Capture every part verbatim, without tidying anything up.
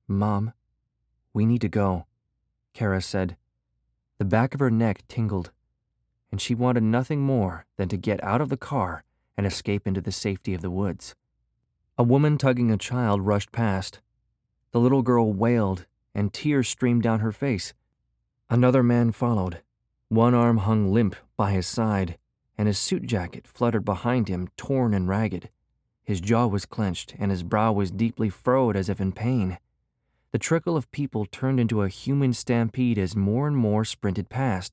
"Mom, we need to go," Kara said. The back of her neck tingled, and she wanted nothing more than to get out of the car and escape into the safety of the woods. A woman tugging a child rushed past. The little girl wailed, and tears streamed down her face. Another man followed. One arm hung limp by his side, and his suit jacket fluttered behind him, torn and ragged. His jaw was clenched, and his brow was deeply furrowed as if in pain. The trickle of people turned into a human stampede as more and more sprinted past.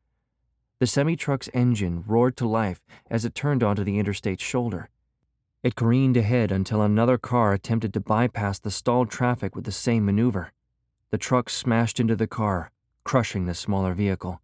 The semi-truck's engine roared to life as it turned onto the interstate's shoulder. It careened ahead until another car attempted to bypass the stalled traffic with the same maneuver. The truck smashed into the car, crushing the smaller vehicle.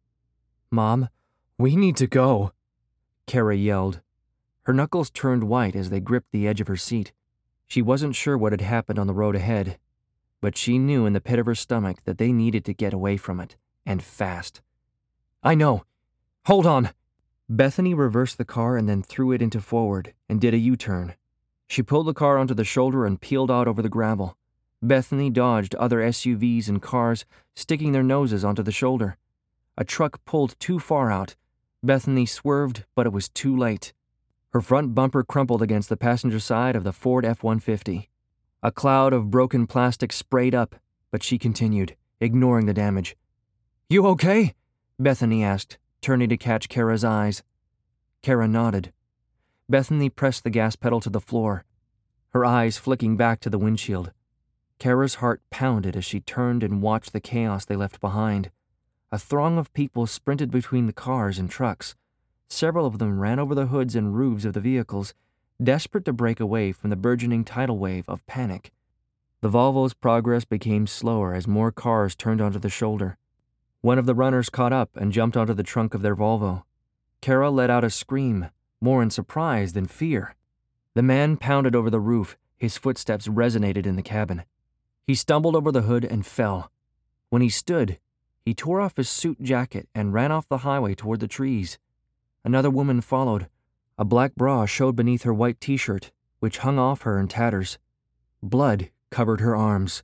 "Mom, we need to go," Kara yelled. Her knuckles turned white as they gripped the edge of her seat. She wasn't sure what had happened on the road ahead, but she knew in the pit of her stomach that they needed to get away from it, and fast. "I know. Hold on." Bethany reversed the car and then threw it into forward and did a U-turn. She pulled the car onto the shoulder and peeled out over the gravel. Bethany dodged other S U Vs and cars, sticking their noses onto the shoulder. A truck pulled too far out. Bethany swerved, but it was too late. Her front bumper crumpled against the passenger side of the Ford F one fifty. A cloud of broken plastic sprayed up, but she continued, ignoring the damage. "You okay?" Bethany asked, turning to catch Kara's eyes. Kara nodded. Bethany pressed the gas pedal to the floor, her eyes flicking back to the windshield. Kara's heart pounded as she turned and watched the chaos they left behind. A throng of people sprinted between the cars and trucks. Several of them ran over the hoods and roofs of the vehicles, desperate to break away from the burgeoning tidal wave of panic. The Volvo's progress became slower as more cars turned onto the shoulder. One of the runners caught up and jumped onto the trunk of their Volvo. Kara let out a scream, more in surprise than fear. The man pounded over the roof, his footsteps resonated in the cabin. He stumbled over the hood and fell. When he stood, he tore off his suit jacket and ran off the highway toward the trees. Another woman followed. A black bra showed beneath her white t-shirt, which hung off her in tatters. Blood covered her arms.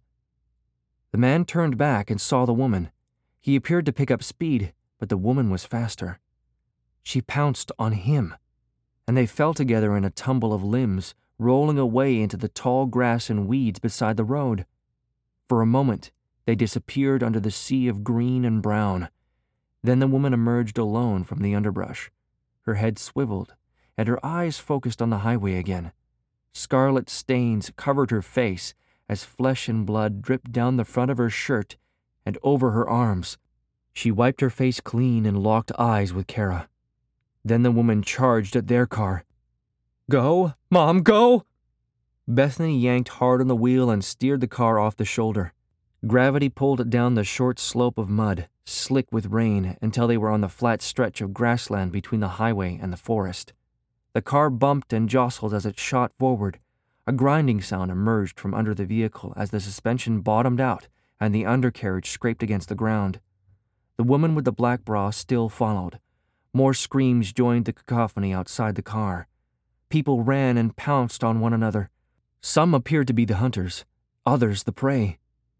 The man turned back and saw the woman. He appeared to pick up speed, but the woman was faster. She pounced on him, and they fell together in a tumble of limbs, rolling away into the tall grass and weeds beside the road. For a moment, they disappeared under the sea of green and brown. Then the woman emerged alone from the underbrush. Her head swiveled, and her eyes focused on the highway again. Scarlet stains covered her face as flesh and blood dripped down the front of her shirt and over her arms. She wiped her face clean and locked eyes with Kara. Then the woman charged at their car. "Go, Mom, go!" Bethany yanked hard on the wheel and steered the car off the shoulder. Gravity pulled it down the short slope of mud, slick with rain, until they were on the flat stretch of grassland between the highway and the forest. The car bumped and jostled as it shot forward. A grinding sound emerged from under the vehicle as the suspension bottomed out and the undercarriage scraped against the ground. The woman with the black bra still followed. More screams joined the cacophony outside the car. People ran and pounced on one another. Some appeared to be the hunters, others the prey.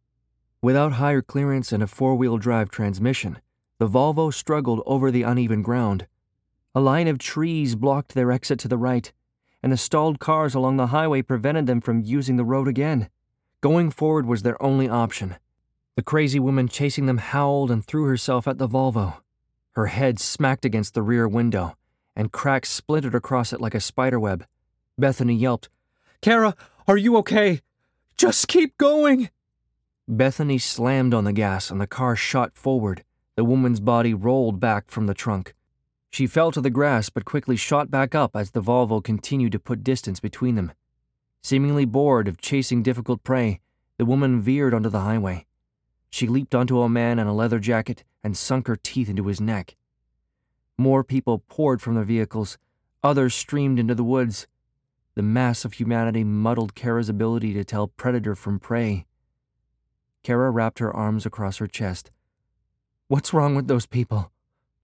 Without higher clearance and a four-wheel drive transmission, the Volvo struggled over the uneven ground. A line of trees blocked their exit to the right, and the stalled cars along the highway prevented them from using the road again. Going forward was their only option. The crazy woman chasing them howled and threw herself at the Volvo. Her head smacked against the rear window, and cracks splintered across it like a spiderweb. Bethany yelped, "Kara, are you okay? Just keep going!" Bethany slammed on the gas and the car shot forward. The woman's body rolled back from the trunk. She fell to the grass but quickly shot back up as the Volvo continued to put distance between them. Seemingly bored of chasing difficult prey, the woman veered onto the highway. She leaped onto a man in a leather jacket and sunk her teeth into his neck. More people poured from their vehicles. Others streamed into the woods. The mass of humanity muddled Kara's ability to tell predator from prey. Kara wrapped her arms across her chest. "What's wrong with those people?"